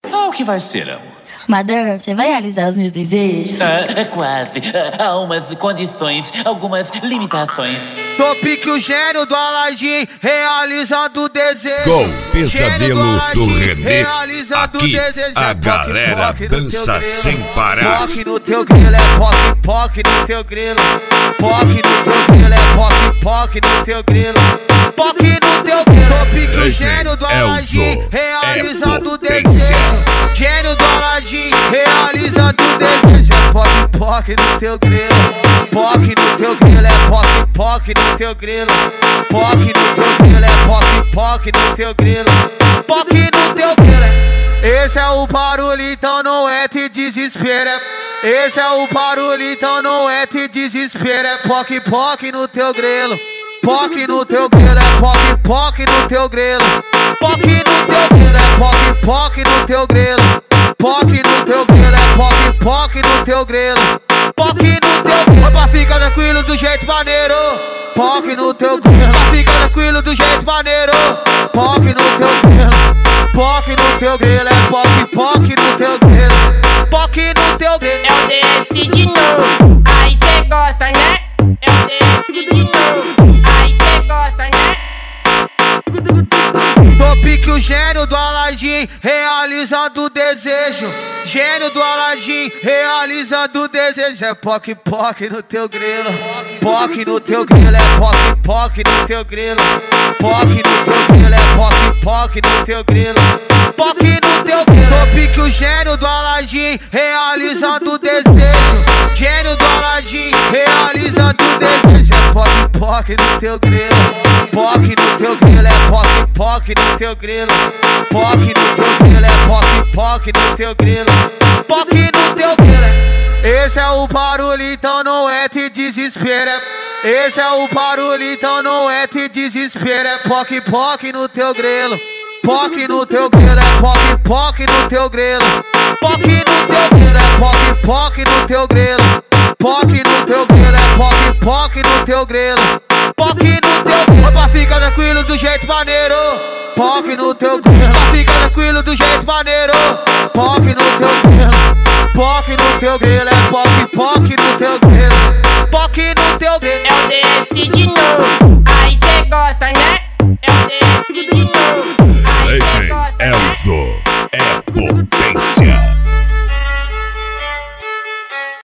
O que vai ser, amor? Madame, você vai realizar os meus desejos? É quase. Há umas condições, algumas limitações. Tô pique o gênio do Aladim, realizando o desejo. Com o pesadelo do René, aqui a galera dança sem parar. Poque no teu grilo, é poque, poque no teu grilo. Poque no teu grilo, é poque, poque no teu grilo. Poque no teu grilo. Tô pique o gênio do Aladim, realizando o desejo. Gênio do Aladim, realizando o desejo. É poque, poque no teu grilo. Poque no teu grilo, é poque, poque no teu grilo. Poque no teu grilo, é poque, poque no teu grilo. Poque no teu grilo. Esse é o barulho, então não é te desespera. Esse é o barulho, então não é te desespera. É poque, poque no teu grilo. Poque no teu grilo, é poque, poque no teu grilo. Poque no teu grilo, é poque, poque no teu grilo. Poque no teu grilo, é poque, poque no teu grilo. Poque no teu grilo, pra ficar tranquilo do jeito maneiro. Poque no teu grilo, pra ficar tranquilo do jeito maneiro. Poque no teu grilo. Poque no teu grilo, é poque, poque no teu grilo. Poque no teu grilo. Eu desci de novo, aí cê gosta, né? Eu desci de novo, aí cê gosta, né? Tô pique o gênio do Aladim, realizando o desejo. Gênio do Aladim, realizando o desejo. É poque, poque no teu grilo. Poque no teu grilo, é poque, poque no teu grilo. Poque no teu grilo, é poque, poque no teu grilo. Poque no teu grilo. Tô pique o gênio do Aladim, realizando o desejo. Gênio do Aladim, realizando o desejo. É poque, poque no teu grilo. Poque no teu grilo, é poque, poque no teu grilo. Poque no teu grilo, é poque, poque no teu grilo. Poque no teu grilo. Esse é o barulho, então não é te desespera. Esse é o barulho, então não é te desespera. É poque, poque no teu grilo. Poque no teu grilo, é poque, poque no teu grilo. Poque no teu grilo, é poque, poque no teu grilo. Poque no teu grilo, é poque, poque no teu grilo. Poque no teu grilo, pra ficar tranquilo do jeito maneiro. Poque no teu grilo, pra ficar tranquilo do jeito maneiro. Poque no teu grilo. Poque no teu grilo, é poque, poque no teu grilo. Poque no teu grilo. Eu desci de novo,